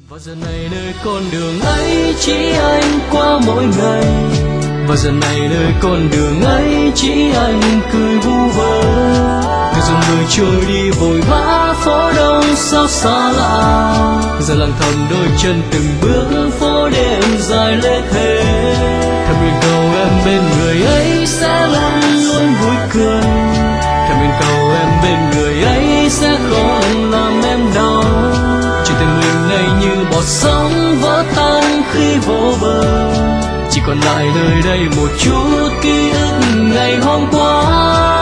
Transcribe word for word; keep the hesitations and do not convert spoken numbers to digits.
Và giờ này nơi con đường ấy chỉ anh qua mỗi ngày. Và giờ này nơi con đường ấy chỉ anh cười vu vơ. Người dòng người trôi đi vội vã phố đông sao xa lạ. Giờ lặng thầm đôi chân từng bước phố đêm dài lê thế. Thầm nguyện cầu em bên người ấy sẽ luôn luôn vui cười. Thầm nguyện cầu em bên người ấy sẽ không làm em đau. Chuyện tình mình này như bọt sóng vỡ tan khi vô bờ. Chỉ còn lại nơi đây một chút ký ức ngày hôm qua.